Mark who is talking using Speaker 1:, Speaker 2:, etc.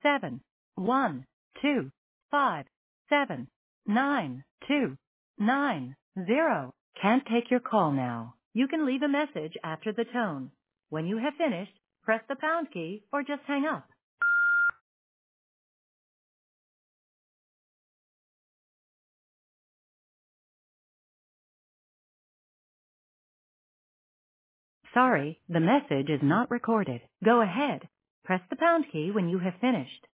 Speaker 1: Can't take your call now. You can leave a message after the tone. When you have finished, press the pound key or just hang up. Sorry, the message is not recorded. Go ahead. Press the pound key when you have finished.